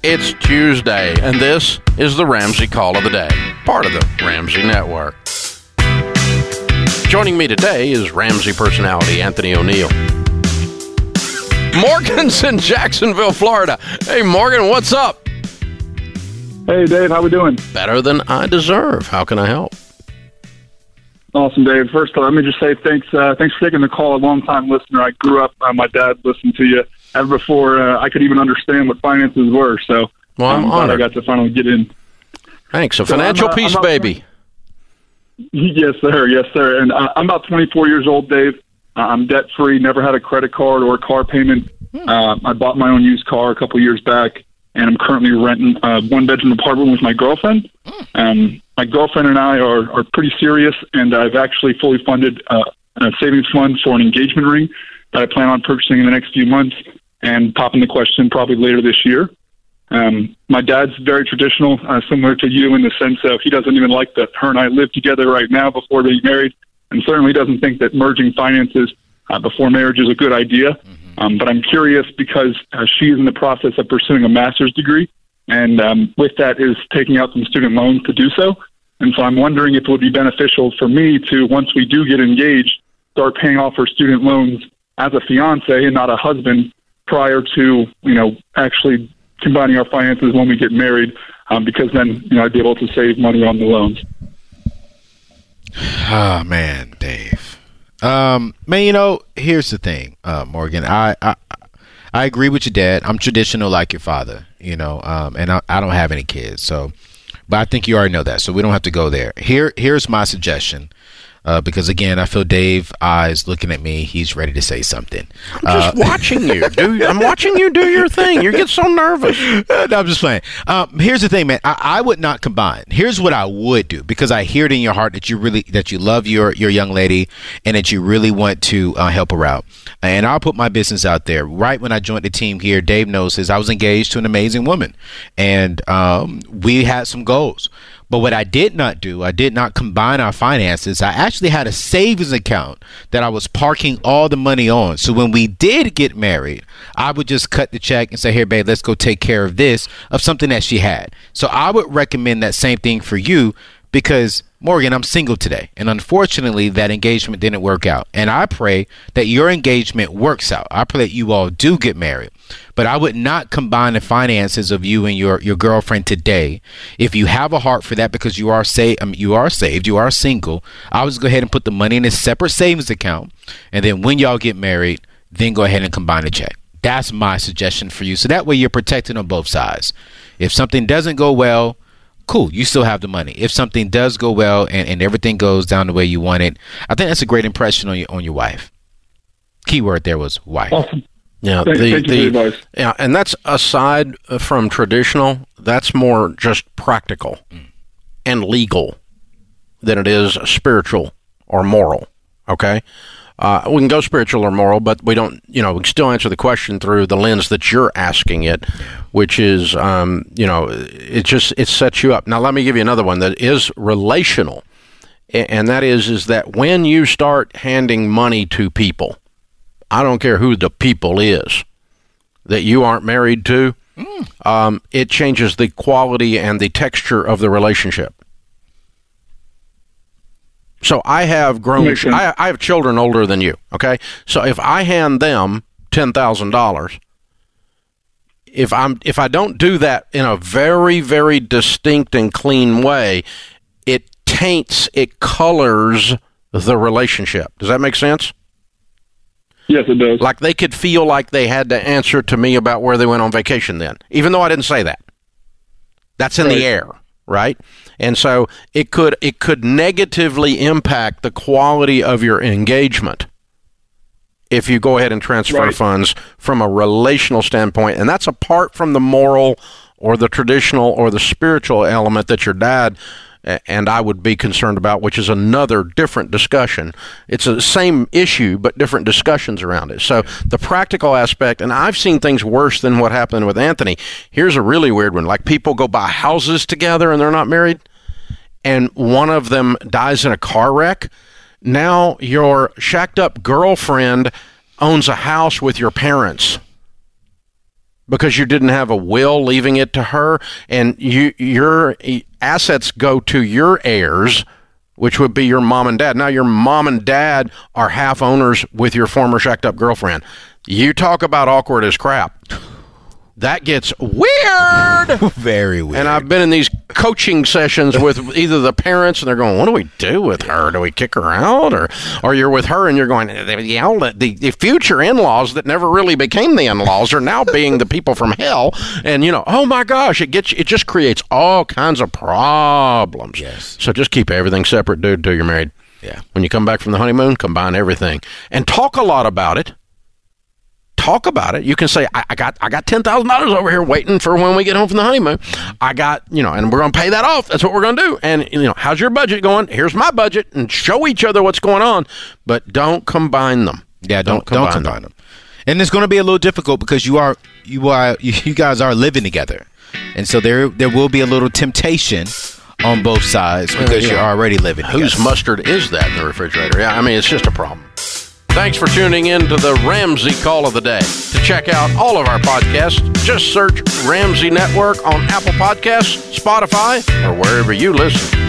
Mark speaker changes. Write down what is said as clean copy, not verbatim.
Speaker 1: It's Tuesday, and this is the Ramsey Call of the Day, part of the Ramsey Network. Joining me today is Ramsey personality Anthony O'Neill. Morgan's in Jacksonville, Florida. Hey, Morgan, what's up?
Speaker 2: Hey, Dave, how we doing?
Speaker 1: Better than I deserve. How can I help?
Speaker 2: Awesome, Dave. First, let me just say thanks for taking the call. A long-time listener. I grew up, my dad listened to you ever before I could even understand what finances were. So
Speaker 1: well, I'm
Speaker 2: glad
Speaker 1: honored.
Speaker 2: I got to finally get in.
Speaker 1: Thanks. A financial piece, baby.
Speaker 2: Yes, sir. Yes, sir. And I'm about 24 years old, Dave. I'm debt-free, never had a credit card or a car payment. I bought my own used car a couple years back, and I'm currently renting a one-bedroom apartment with my girlfriend. My girlfriend and I are pretty serious, and I've actually fully funded a savings fund for an engagement ring that I plan on purchasing in the next few months and popping the question probably later this year. My dad's very traditional, similar to you in the sense of he doesn't even like that her and I live together right now before being married, and certainly doesn't think that merging finances before marriage is a good idea. But I'm curious because she is in the process of pursuing a master's degree, and with that is taking out some student loans to do so. And so I'm wondering if it would be beneficial for me to, once we do get engaged, start paying off her student loans as a fiance and not a husband prior to, actually combining our finances when we get married, because then, I'd be able to save money on the loans.
Speaker 3: Oh, man, Dave. Here's the thing, Morgan. I agree with your dad. I'm traditional like your father, and I don't have any kids. But I think you already know that, so we don't have to go there. Here's my suggestion. Because, again, I feel Dave eyes looking at me. He's ready to say something.
Speaker 1: I'm just watching you, dude. I'm watching you do your thing. You get so nervous.
Speaker 3: No, I'm just playing. Here's the thing, man. I would not combine. Here's what I would do, because I hear it in your heart that you love your young lady and that you really want to help her out. And I'll put my business out there. Right when I joined the team here, Dave knows this. I was engaged to an amazing woman, and we had some goals. But what I did not do, I did not combine our finances. I actually had a savings account that I was parking all the money on. So when we did get married, I would just cut the check and say, here, babe, let's go take care of this, of something that she had. So I would recommend that same thing for you, because, Morgan, I'm single today. And unfortunately, that engagement didn't work out. And I pray that your engagement works out. I pray that you all do get married. But I would not combine the finances of you and your girlfriend today. If you have a heart for that, because you are saved, you are single, I would just go ahead and put the money in a separate savings account. And then when y'all get married, then go ahead and combine the check. That's my suggestion for you. So that way you're protected on both sides. If something doesn't go well, cool, you still have the money. If something does go well and everything goes down the way you want it, I think that's a great impression on your wife. Keyword there was wife.
Speaker 2: Awesome.
Speaker 1: Yeah,
Speaker 2: Thank you for the advice.
Speaker 1: Yeah, and that's aside from traditional. That's more just practical and legal than it is spiritual or moral. Okay, we can go spiritual or moral, but we don't. We can still answer the question through the lens that you're asking it, which is, it sets you up. Now, let me give you another one that is relational, and that is that when you start handing money to people, I don't care who the people is that you aren't married to, it changes the quality and the texture of the relationship. So I have I have children older than you, okay? So if I hand them $10,000, if I don't do that in a very, very distinct and clean way, it colors the relationship. Does that make sense?
Speaker 2: Yes, it does.
Speaker 1: Like they could feel like they had to answer to me about where they went on vacation then, even though I didn't say that. That's in the air, right? And so it could negatively impact the quality of your engagement if you go ahead and transfer funds from a relational standpoint. And that's apart from the moral or the traditional or the spiritual element that your dad and I would be concerned about, which is another different discussion. It's the same issue, but different discussions around it. So the practical aspect, and I've seen things worse than what happened with Anthony. Here's a really weird one. Like people go buy houses together and they're not married, and one of them dies in a car wreck. Now your shacked up girlfriend owns a house with your parents. because you didn't have a will leaving it to her, and your assets go to your heirs, which would be your mom and dad. Now, your mom and dad are half owners with your former shacked up girlfriend. You talk about awkward as crap. That gets weird.
Speaker 3: Very weird.
Speaker 1: And I've been in these coaching sessions with either the parents, and they're going, what do we do with her? Do we kick her out? Or you're with her, and you're going, the future in-laws that never really became the in-laws are now being the people from hell. And, oh, my gosh, it just creates all kinds of problems.
Speaker 3: Yes.
Speaker 1: So just keep everything separate, dude, until you're married.
Speaker 3: Yeah.
Speaker 1: When you come back from the honeymoon, combine everything. And talk a lot about it. Talk about it. You can say, I got $10,000 over here waiting for when we get home from the honeymoon. I got, and we're going to pay that off. That's what we're going to do. And, how's your budget going? Here's my budget, and show each other what's going on. But don't combine them.
Speaker 3: Yeah, don't combine them. And it's going to be a little difficult because you guys are living together. And so there will be a little temptation on both sides because you're already living together.
Speaker 1: Whose mustard is that in the refrigerator? Yeah, I mean, it's just a problem. Thanks for tuning in to the Ramsey Call of the Day. To check out all of our podcasts, just search Ramsey Network on Apple Podcasts, Spotify, or wherever you listen.